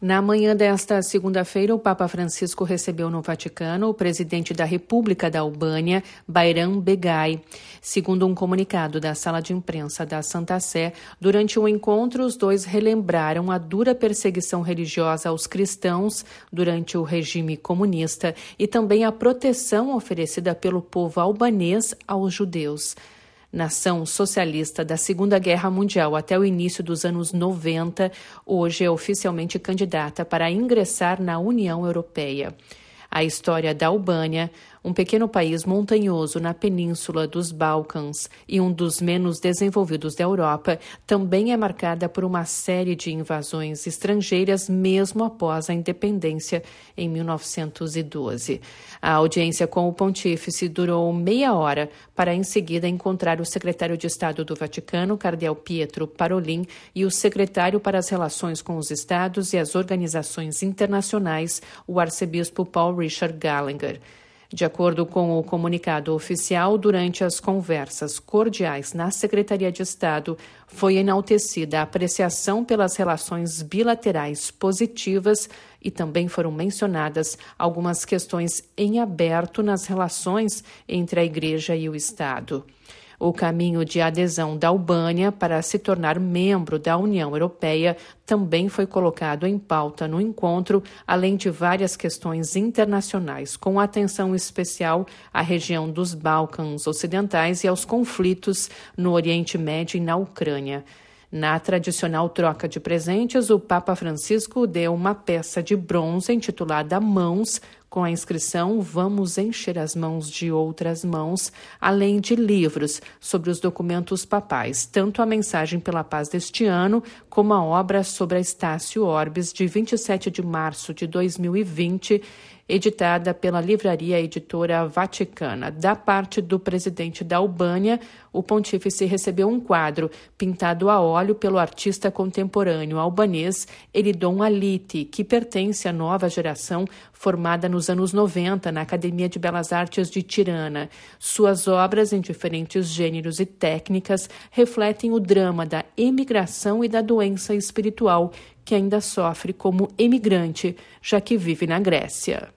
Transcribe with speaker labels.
Speaker 1: Na manhã desta segunda-feira, o Papa Francisco recebeu no Vaticano o presidente da República da Albânia, Bayram Begay. Segundo um comunicado da sala de imprensa da Santa Sé, durante o encontro, os dois relembraram a dura perseguição religiosa aos cristãos durante o regime comunista e também a proteção oferecida pelo povo albanês aos judeus. Nação socialista da Segunda Guerra Mundial até o início dos anos 90, hoje é oficialmente candidata para ingressar na União Europeia. A história da Albânia, um pequeno país montanhoso na península dos Balcãs e um dos menos desenvolvidos da Europa, também é marcada por uma série de invasões estrangeiras mesmo após a independência em 1912. A audiência com o pontífice durou meia hora para em seguida encontrar o secretário de Estado do Vaticano, cardeal Pietro Parolin, e o secretário para as relações com os Estados e as organizações internacionais, o arcebispo Paul Richard Gallagher. De acordo com o comunicado oficial, durante as conversas cordiais na Secretaria de Estado, foi enaltecida a apreciação pelas relações bilaterais positivas e também foram mencionadas algumas questões em aberto nas relações entre a Igreja e o Estado. O caminho de adesão da Albânia para se tornar membro da União Europeia também foi colocado em pauta no encontro, além de várias questões internacionais, com atenção especial à região dos Balcãs Ocidentais e aos conflitos no Oriente Médio e na Ucrânia. Na tradicional troca de presentes, o Papa Francisco deu uma peça de bronze intitulada Mãos, com a inscrição Vamos encher as mãos de outras mãos, além de livros sobre os documentos papais, tanto a Mensagem pela Paz deste ano, como a obra sobre a Estácio Orbis, de 27 de março de 2020, editada pela Livraria Editora Vaticana. Da parte do presidente da Albânia, o pontífice recebeu um quadro pintado a óleo pelo artista contemporâneo albanês Eridon Aliti, que pertence à nova geração formada nos anos 90 na Academia de Belas Artes de Tirana. Suas obras, em diferentes gêneros e técnicas, refletem o drama da emigração e da doença espiritual que ainda sofre como emigrante, já que vive na Grécia.